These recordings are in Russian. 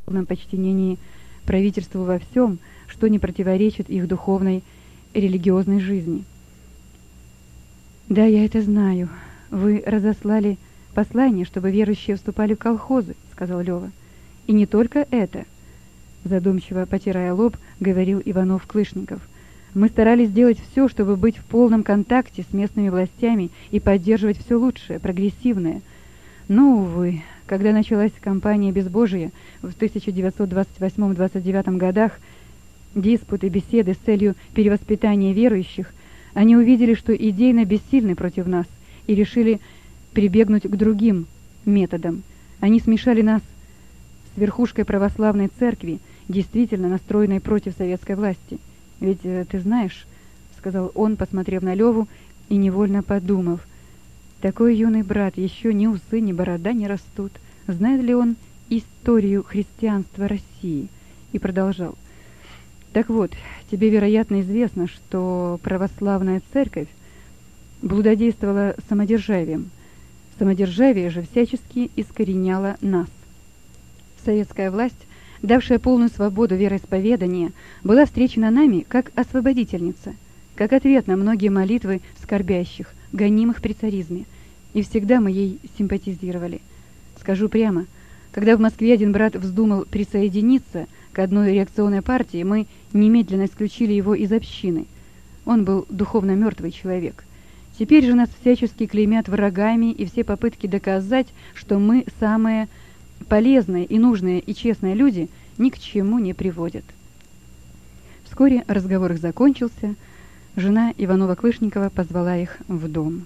полном подчинении правительству во всем, что не противоречит их духовной и религиозной жизни. «Да, я это знаю. Вы разослали послание, чтобы верующие вступали в колхозы», — сказал Лёва. «И не только это», — задумчиво потирая лоб, говорил Иванов-Клышников. «Мы старались сделать все, чтобы быть в полном контакте с местными властями и поддерживать все лучшее, прогрессивное. Но, увы, когда началась кампания безбожия в 1928-29 годах, диспуты, беседы с целью перевоспитания верующих, они увидели, что идейно бессильны против нас, и решили прибегнуть к другим методам. Они смешали нас с верхушкой православной церкви, действительно настроенной против советской власти. Ведь ты знаешь, — сказал он, посмотрев на Леву и невольно подумав, — такой юный брат, еще ни усы, ни борода не растут. Знает ли он историю христианства России? И продолжал. Так вот, тебе, вероятно, известно, что православная церковь блудодействовала самодержавием. Самодержавие же всячески искореняло нас. Советская власть, давшая полную свободу вероисповедания, была встречена нами как освободительница, как ответ на многие молитвы скорбящих, гонимых при царизме, и всегда мы ей симпатизировали. Скажу прямо, когда в Москве один брат вздумал присоединиться к одной реакционной партии, мы немедленно исключили его из общины. Он был духовно мертвый человек. Теперь же нас всячески клеймят врагами, и все попытки доказать, что мы самые полезные и нужные и честные люди, ни к чему не приводят. Вскоре разговор их закончился. Жена Иванова-Клышникова позвала их в дом.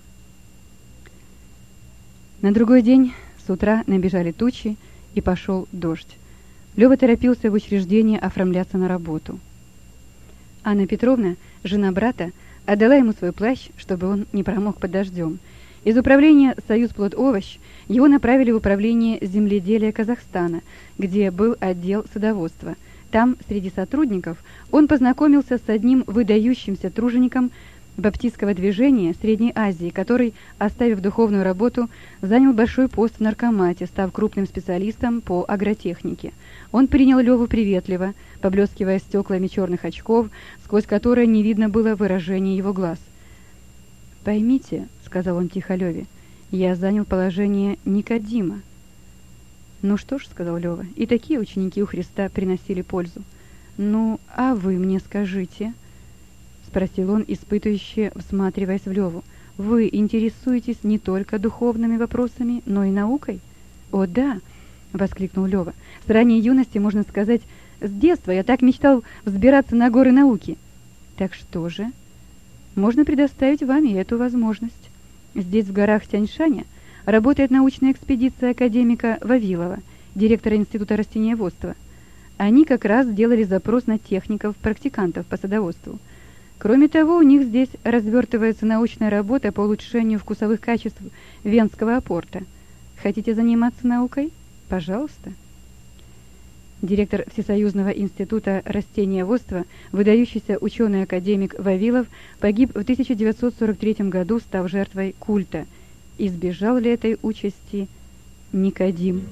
На другой день с утра набежали тучи, и пошел дождь. Лёва торопился в учреждение оформляться на работу. Анна Петровна, жена брата, отдала ему свой плащ, чтобы он не промок под дождем. Из управления «Союзплодовощ» его направили в управление земледелия Казахстана, где был отдел садоводства. Там, среди сотрудников, он познакомился с одним выдающимся тружеником баптистского движения Средней Азии, который, оставив духовную работу, занял большой пост в наркомате, став крупным специалистом по агротехнике. Он принял Леву приветливо, поблескивая стеклами черных очков, сквозь которые не видно было выражения его глаз. «Поймите», — сказал он тихо Леве, — «я занял положение Никодима». «Ну что ж», — сказал Лева, — «и такие ученики у Христа приносили пользу». «Ну, а вы мне скажите», — спросил он, испытывающе всматриваясь в Леву, — «вы интересуетесь не только духовными вопросами, но и наукой?» «О, да», — воскликнул Лева, — «с ранней юности, можно сказать, с детства я так мечтал взбираться на горы науки». «Так что же?» «Можно предоставить вам и эту возможность. Здесь, в горах Тяньшаня, работает научная экспедиция академика Вавилова, директора Института растениеводства. Они как раз делали запрос на техников-практикантов по садоводству. Кроме того, у них здесь развертывается научная работа по улучшению вкусовых качеств венского апорта. Хотите заниматься наукой? Пожалуйста». Директор Всесоюзного института растениеводства, выдающийся ученый-академик Вавилов, погиб в 1943 году, став жертвой культа. Избежал ли этой участи Никодим?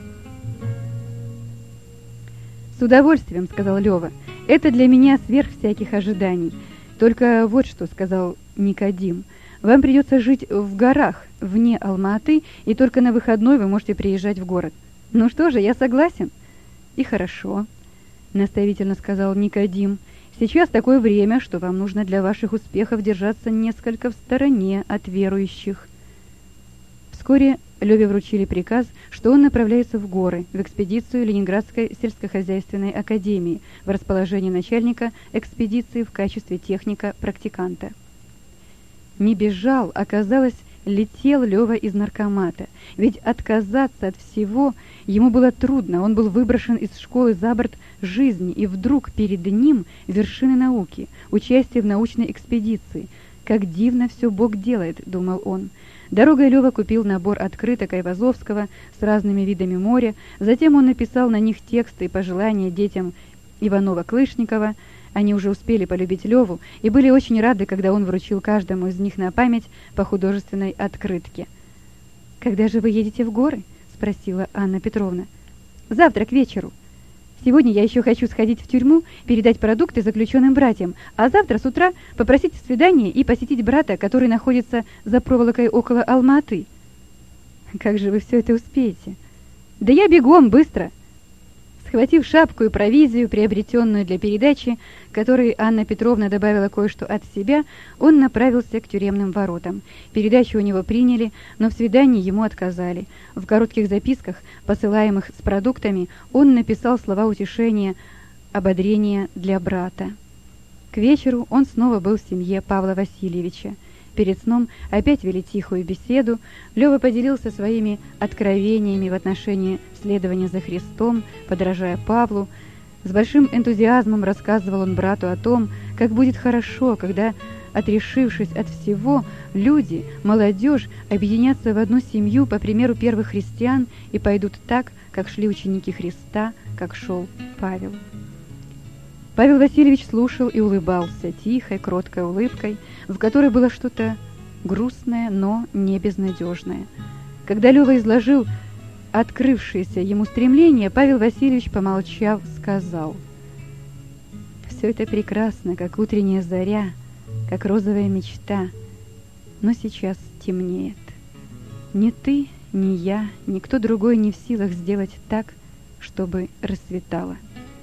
«С удовольствием», — сказал Лева, — «это для меня сверх всяких ожиданий. Только вот что», — сказал Никодим, — «вам придется жить в горах, вне Алма-Аты, и только на выходной вы можете приезжать в город». «Ну что же, я согласен». «И хорошо», — наставительно сказал Никодим, — «сейчас такое время, что вам нужно для ваших успехов держаться несколько в стороне от верующих». Вскоре Леве вручили приказ, что он направляется в горы, в экспедицию Ленинградской сельскохозяйственной академии, в расположение начальника экспедиции в качестве техника-практиканта. Не бежал, оказалось, летел Лева из наркомата, ведь отказаться от всего ему было трудно, он был выброшен из школы за борт жизни, и вдруг перед ним вершины науки, участие в научной экспедиции. «Как дивно все Бог делает», — думал он. Дорогой Лева купил набор открыток Айвазовского с разными видами моря, затем он написал на них тексты и пожелания детям Иванова-Клышникова. Они уже успели полюбить Леву и были очень рады, когда он вручил каждому из них на память по художественной открытке. «Когда же вы едете в горы?» — спросила Анна Петровна. «Завтра к вечеру». Сегодня я еще хочу сходить в тюрьму, передать продукты заключенным братьям, а завтра с утра попросить свидания и посетить брата, который находится за проволокой около Алма-Аты. Как же вы все это успеете? Да я бегом, быстро! Схватив шапку и провизию, приобретенную для передачи, которой Анна Петровна добавила кое-что от себя, он направился к тюремным воротам. Передачу у него приняли, но в свидании ему отказали. В коротких записках, посылаемых с продуктами, он написал слова утешения, ободрения для брата. К вечеру он снова был в семье Павла Васильевича. Перед сном опять вели тихую беседу. Лёва поделился своими откровениями в отношении следования за Христом, подражая Павлу. С большим энтузиазмом рассказывал он брату о том, как будет хорошо, когда, отрешившись от всего, люди, молодежь объединятся в одну семью по примеру первых христиан и пойдут так, как шли ученики Христа, как шел Павел. Павел Васильевич слушал и улыбался тихой, кроткой улыбкой, в которой было что-то грустное, но не безнадежное. Когда Лёва изложил открывшееся ему стремление, Павел Васильевич, помолчав, сказал: «Все это прекрасно, как утренняя заря, как розовая мечта, но сейчас темнеет. Ни ты, ни я, никто другой не в силах сделать так, чтобы расцветало.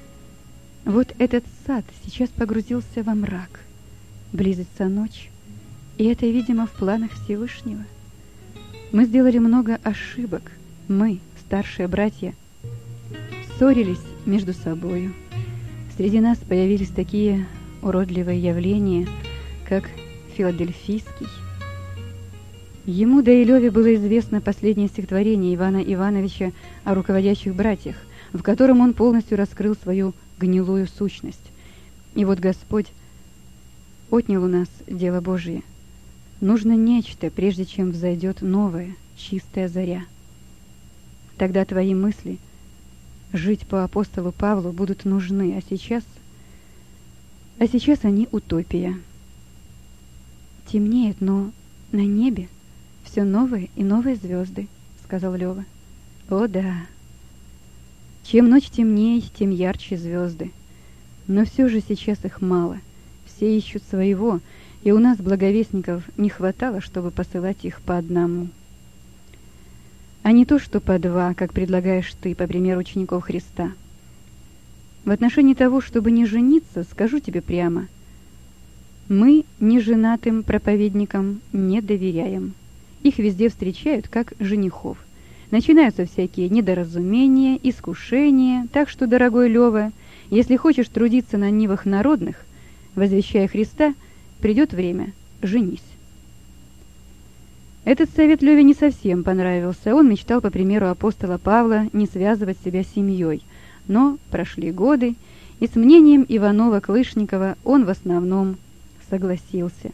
Вот этот сад сейчас погрузился во мрак. Близится ночь, и это, видимо, в планах Всевышнего. Мы сделали много ошибок. Мы, старшие братья, ссорились между собою. Среди нас появились такие уродливые явления, как филадельфийский. Ему, да и Леве, было известно последнее стихотворение Ивана Ивановича о руководящих братьях, в котором он полностью раскрыл свою гнилую сущность. И вот Господь отнял у нас дело Божие. Нужно нечто, прежде чем взойдет новая, чистая заря. Тогда твои мысли жить по апостолу Павлу будут нужны, а сейчас они утопия. Темнеет, но на небе все новые и новые звезды, сказал Лёва. О да! Чем ночь темнее, тем ярче звезды. Но все же сейчас их мало. Все ищут своего, и у нас, благовестников, не хватало, чтобы посылать их по одному. А не то, что по два, как предлагаешь ты, по примеру учеников Христа. В отношении того, чтобы не жениться, скажу тебе прямо. Мы неженатым проповедникам не доверяем. Их везде встречают как женихов. Начинаются всякие недоразумения, искушения, так что, дорогой Лёва, если хочешь трудиться на нивах народных, возвещая Христа, придет время, женись. Этот совет Лёве не совсем понравился. Он мечтал, по примеру апостола Павла, не связывать себя с семьей. Но прошли годы, и с мнением Иванова-Клышникова он в основном согласился.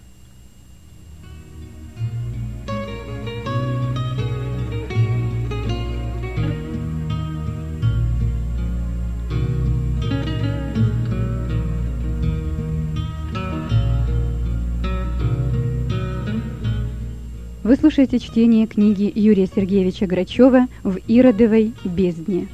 Вы слушаете чтение книги Юрия Сергеевича Грачева «В Иродовой бездне».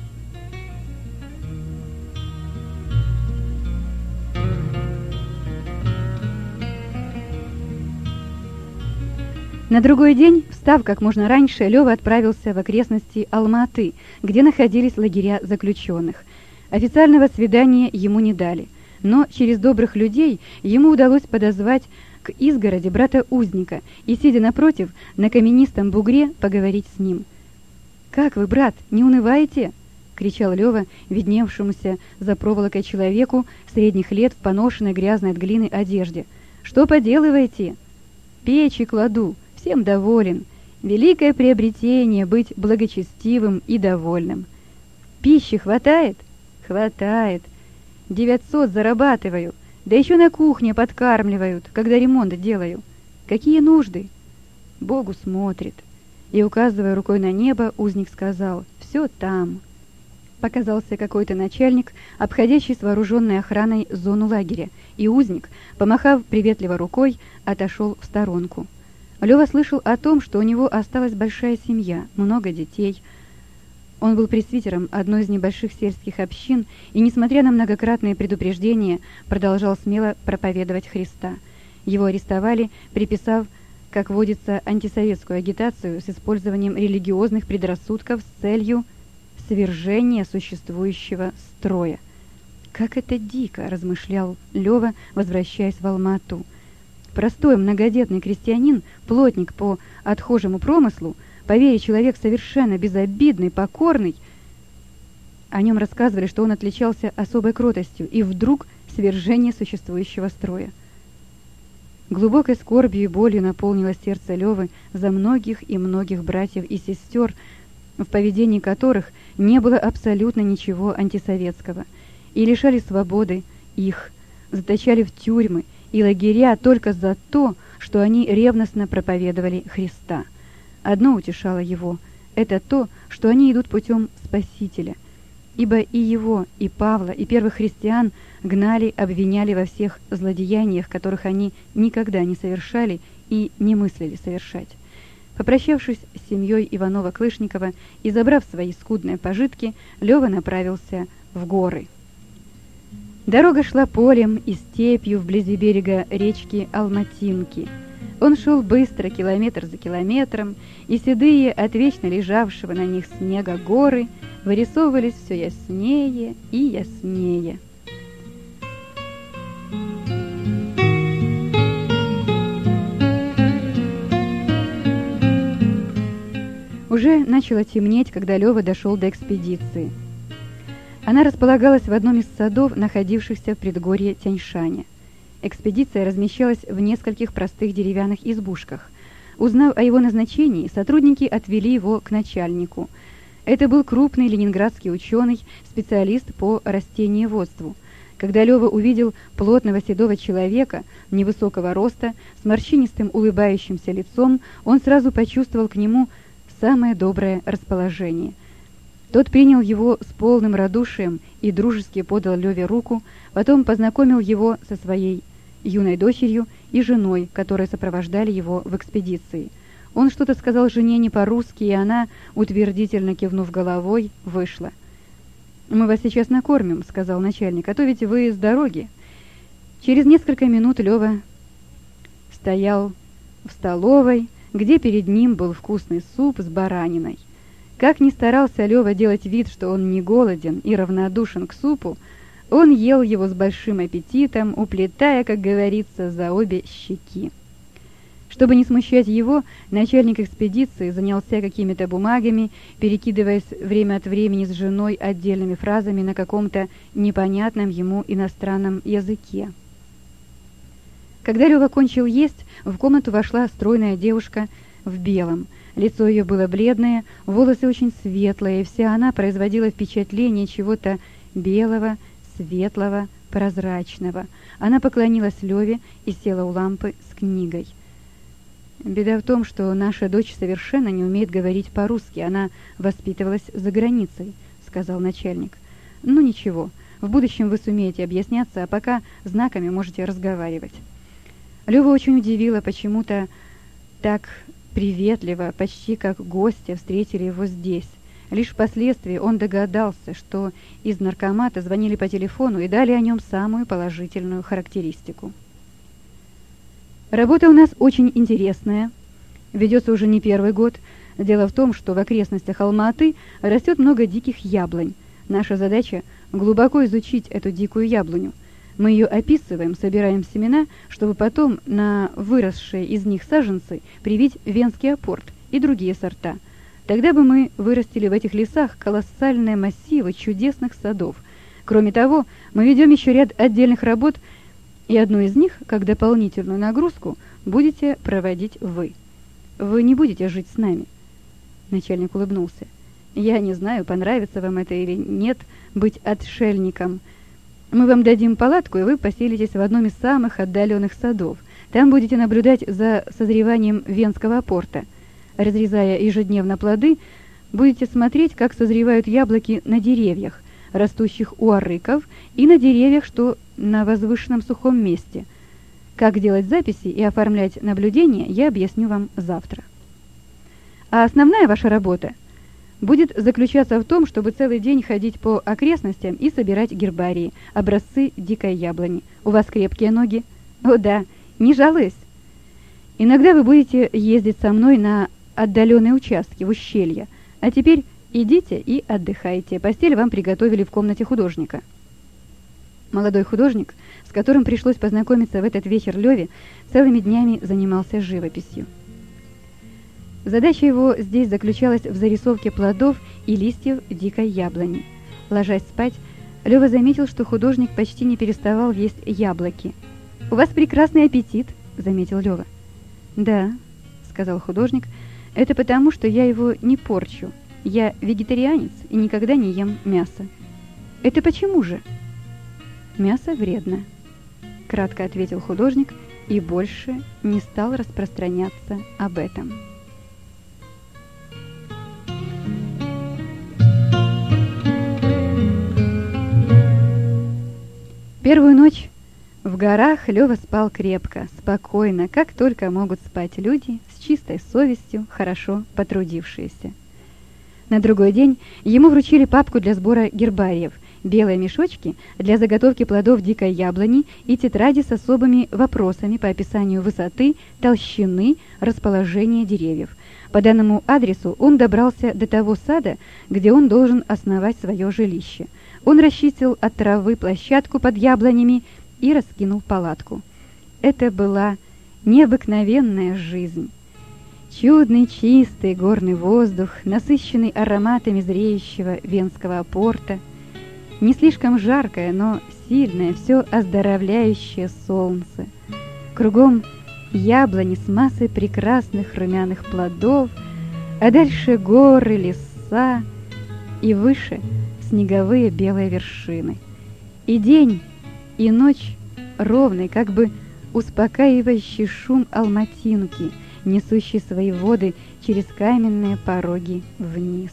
На другой день, встав как можно раньше, Лёва отправился в окрестности Алма-Аты, где находились лагеря заключенных. Официального свидания ему не дали, но через добрых людей ему удалось подозвать к изгороди брата-узника и, сидя напротив, на каменистом бугре поговорить с ним. «Как вы, брат, не унываете?» — кричал Лёва видневшемуся за проволокой человеку средних лет в поношенной грязной от глины одежде. «Что поделываете?» «Печи кладу, всем доволен. Великое приобретение быть благочестивым и довольным. Пищи хватает?» «Хватает. 900 зарабатываю. Да еще на кухне подкармливают, когда ремонт делаю. Какие нужды?» Богу смотрит. И, указывая рукой на небо, узник сказал: «Все там». Показался какой-то начальник, обходящий с вооруженной охраной зону лагеря, и узник, помахав приветливо рукой, отошел в сторонку. Лёва слышал о том, что у него осталась большая семья, много детей. Он был пресвитером одной из небольших сельских общин и, несмотря на многократные предупреждения, продолжал смело проповедовать Христа. Его арестовали, приписав, как водится, антисоветскую агитацию с использованием религиозных предрассудков с целью свержения существующего строя. «Как это дико!» – размышлял Лёва, возвращаясь в Алма-Ату. Простой многодетный крестьянин, плотник по отхожему промыслу, по вере человек совершенно безобидный, покорный. О нем рассказывали, что он отличался особой кротостью, и вдруг свержение существующего строя. Глубокой скорбью и болью наполнилось сердце Лёвы за многих и многих братьев и сестер, в поведении которых не было абсолютно ничего антисоветского, и лишали свободы их, заточали в тюрьмы и лагеря только за то, что они ревностно проповедовали Христа. Одно утешало его – это то, что они идут путем Спасителя, ибо и его, и Павла, и первых христиан гнали, обвиняли во всех злодеяниях, которых они никогда не совершали и не мыслили совершать. Попрощавшись с семьей Иванова-Клышникова и забрав свои скудные пожитки, Лёва направился в горы. Дорога шла полем и степью вблизи берега речки Алматинки. Он шел быстро, километр за километром, и седые от вечно лежавшего на них снега горы вырисовывались все яснее и яснее. Уже начало темнеть, когда Лёва дошел до экспедиции. Она располагалась в одном из садов, находившихся в предгорье Тяньшаня. Экспедиция размещалась в нескольких простых деревянных избушках. Узнав о его назначении, сотрудники отвели его к начальнику. Это был крупный ленинградский ученый, специалист по растениеводству. Когда Лёва увидел плотного седого человека, невысокого роста, с морщинистым улыбающимся лицом, он сразу почувствовал к нему самое доброе расположение. Тот принял его с полным радушием и дружески подал Лёве руку, потом познакомил его со своей юной дочерью и женой, которые сопровождали его в экспедиции. Он что-то сказал жене не по-русски, и она, утвердительно кивнув головой, вышла. «Мы вас сейчас накормим», — сказал начальник, — «а то ведь вы с дороги». Через несколько минут Лёва стоял в столовой, где перед ним был вкусный суп с бараниной. Как ни старался Лёва делать вид, что он не голоден и равнодушен к супу, он ел его с большим аппетитом, уплетая, как говорится, за обе щеки. Чтобы не смущать его, начальник экспедиции занялся какими-то бумагами, перекидываясь время от времени с женой отдельными фразами на каком-то непонятном ему иностранном языке. Когда Лёва кончил есть, в комнату вошла стройная девушка в белом. Лицо ее было бледное, волосы очень светлые, и вся она производила впечатление чего-то белого, светлого, прозрачного. Она поклонилась Лёве и села у лампы с книгой. «Беда в том, что наша дочь совершенно не умеет говорить по-русски. Она воспитывалась за границей», — сказал начальник. «Ну ничего, в будущем вы сумеете объясняться, а пока знаками можете разговаривать». Лёва очень удивило, почему-то так приветливо, почти как гостя, встретили его здесь. Лишь впоследствии он догадался, что из наркомата звонили по телефону и дали о нем самую положительную характеристику. «Работа у нас очень интересная. Ведется уже не первый год. Дело в том, что в окрестностях Алма-Аты растет много диких яблонь. Наша задача – глубоко изучить эту дикую яблоню. Мы ее описываем, собираем семена, чтобы потом на выросшие из них саженцы привить венский апорт и другие сорта. Тогда бы мы вырастили в этих лесах колоссальные массивы чудесных садов. Кроме того, мы ведем еще ряд отдельных работ, и одну из них, как дополнительную нагрузку, будете проводить вы. Вы не будете жить с нами». Начальник улыбнулся. «Я не знаю, понравится вам это или нет, быть отшельником. Мы вам дадим палатку, и вы поселитесь в одном из самых отдаленных садов. Там будете наблюдать за созреванием венского апорта. Разрезая ежедневно плоды, будете смотреть, как созревают яблоки на деревьях, растущих у арыков, и на деревьях, что на возвышенном сухом месте. Как делать записи и оформлять наблюдения, я объясню вам завтра. А основная ваша работа будет заключаться в том, чтобы целый день ходить по окрестностям и собирать гербарии, образцы дикой яблони. У вас крепкие ноги? О да, не жалуюсь. Иногда вы будете ездить со мной на отдаленные участки в ущелье. А теперь идите и отдыхайте. Постель вам приготовили в комнате художника. Молодой художник, с которым пришлось познакомиться в этот вечер Леве, целыми днями занимался живописью. Задача его здесь заключалась в зарисовке плодов и листьев дикой яблони. Ложась спать, Лева заметил, что художник почти не переставал есть яблоки. «У вас прекрасный аппетит», — заметил Лева. «Да», — сказал художник, — «это потому, что я его не порчу. Я вегетарианец и никогда не ем мясо». «Это почему же?» «Мясо вредно», — кратко ответил художник и больше не стал распространяться об этом. Первую ночь в горах Лева спал крепко, спокойно, как только могут спать люди с чистой совестью, хорошо потрудившиеся. На другой день ему вручили папку для сбора гербариев, белые мешочки для заготовки плодов дикой яблони и тетради с особыми вопросами по описанию высоты, толщины, расположения деревьев. По данному адресу он добрался до того сада, где он должен основать свое жилище. Он расчистил от травы площадку под яблонями и раскинул палатку. Это была необыкновенная жизнь. Чудный чистый горный воздух, насыщенный ароматами зреющего венского апорта, не слишком жаркое, но сильное, все оздоровляющее солнце. Кругом яблони с массой прекрасных румяных плодов, а дальше горы, леса и выше снеговые белые вершины. И день, и ночь ровный, как бы успокаивающий шум алматинки, несущий свои воды через каменные пороги вниз.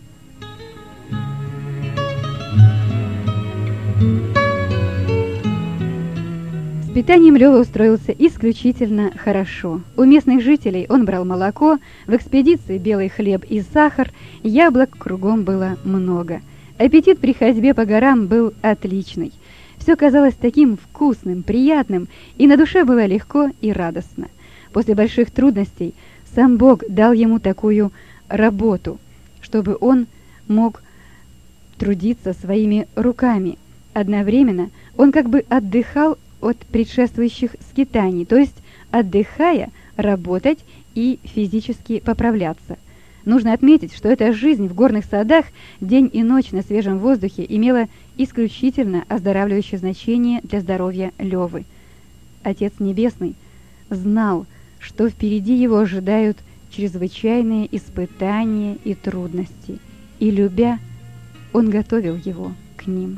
С питанием Лева устроился исключительно хорошо. У местных жителей он брал молоко, в экспедиции белый хлеб и сахар, яблок кругом было много. Аппетит при ходьбе по горам был отличный. Все казалось таким вкусным, приятным, и на душе было легко и радостно. После больших трудностей сам Бог дал ему такую работу, чтобы он мог трудиться своими руками. Одновременно он как бы отдыхал от предшествующих скитаний, то есть, отдыхая, работать и физически поправляться. Нужно отметить, что эта жизнь в горных садах день и ночь на свежем воздухе имела исключительно оздоравливающее значение для здоровья Левы. Отец Небесный знал, что впереди его ожидают чрезвычайные испытания и трудности, и, любя, он готовил его к ним.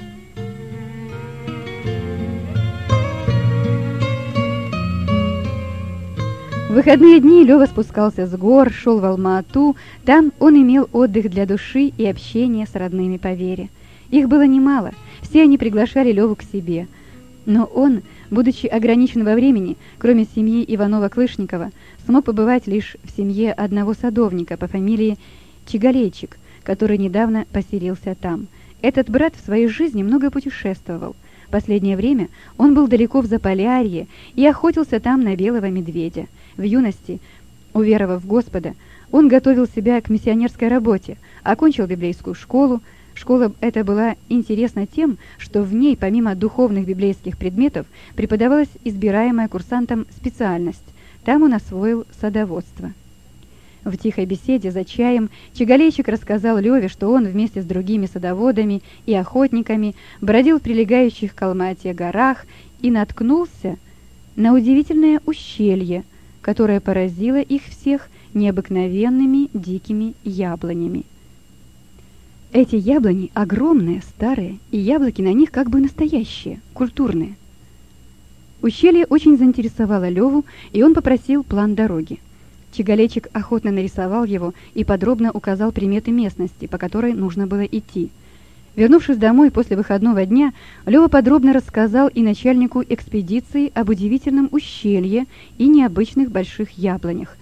В выходные дни Лева спускался с гор, шел в Алма-Ату. Там он имел отдых для души и общение с родными по вере. Их было немало, все они приглашали Леву к себе. Но он, будучи ограничен во времени, кроме семьи Иванова-Клышникова, смог побывать лишь в семье одного садовника по фамилии Чигалейчик, который недавно поселился там. Этот брат в своей жизни много путешествовал. В последнее время он был далеко в Заполярье и охотился там на белого медведя. В юности, уверовав в Господа, он готовил себя к миссионерской работе, окончил библейскую школу. Школа эта была интересна тем, что в ней, помимо духовных библейских предметов, преподавалась избираемая курсантом специальность. Там он освоил садоводство. В тихой беседе за чаем Чигалейчик рассказал Леве, что он вместе с другими садоводами и охотниками бродил в прилегающих к Алма-Ате горах и наткнулся на удивительное ущелье, которое поразило их всех необыкновенными дикими яблонями. Эти яблони огромные, старые, и яблоки на них как бы настоящие, культурные. Ущелье очень заинтересовало Леву, и он попросил план дороги. Чигалейчик охотно нарисовал его и подробно указал приметы местности, по которой нужно было идти. Вернувшись домой после выходного дня, Лева подробно рассказал и начальнику экспедиции об удивительном ущелье и необычных больших яблонях.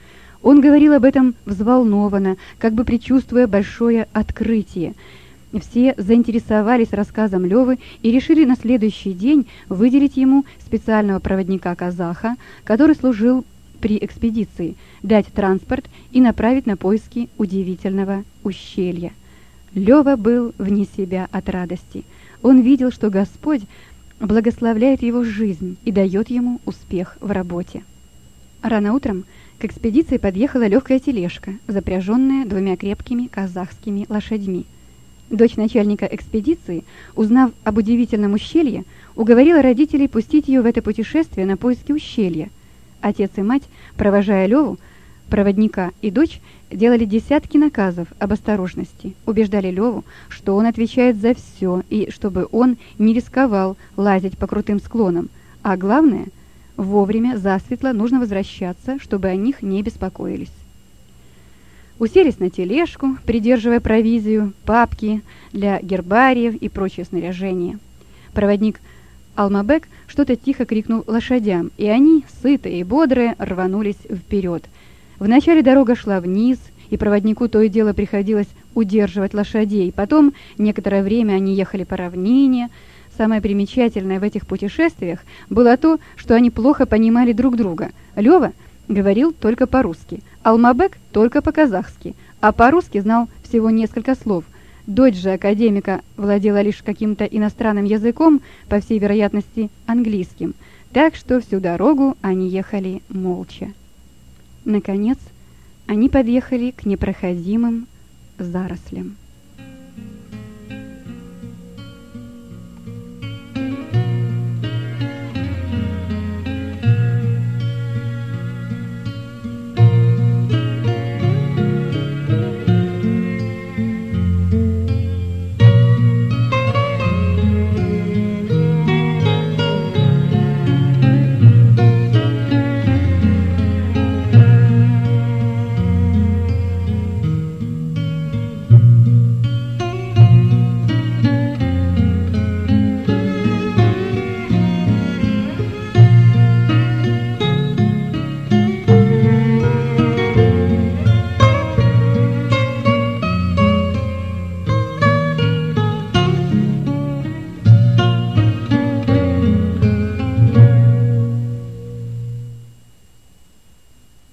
Он говорил об этом взволнованно, как бы предчувствуя большое открытие. Все заинтересовались рассказом Лёвы и решили на следующий день выделить ему специального проводника-казаха, который служил при экспедиции, дать транспорт и направить на поиски удивительного ущелья. Лёва был вне себя от радости. Он видел, что Господь благословляет его жизнь и дает ему успех в работе. Рано утром к экспедиции подъехала легкая тележка, запряженная 2 крепкими казахскими лошадьми. Дочь начальника экспедиции, узнав об удивительном ущелье, уговорила родителей пустить ее в это путешествие на поиски ущелья. Отец и мать, провожая Леву, проводника и дочь, делали десятки наказов об осторожности, убеждали Леву, что он отвечает за все и чтобы он не рисковал лазить по крутым склонам, а главное, вовремя засветло нужно возвращаться, чтобы о них не беспокоились. Уселись на тележку, придерживая провизию, папки для гербариев и прочее снаряжение. Проводник Алмабек что-то тихо крикнул лошадям, и они, сытые и бодрые, рванулись вперед. Вначале дорога шла вниз, и проводнику то и дело приходилось удерживать лошадей. Потом некоторое время они ехали по равнине. Самое примечательное в этих путешествиях было то, что они плохо понимали друг друга. Лёва говорил только по-русски, Алмабек только по-казахски, а по-русски знал всего несколько слов. Дочь же академика владела лишь каким-то иностранным языком, по всей вероятности английским, так что всю дорогу они ехали молча. Наконец, они подъехали к непроходимым зарослям.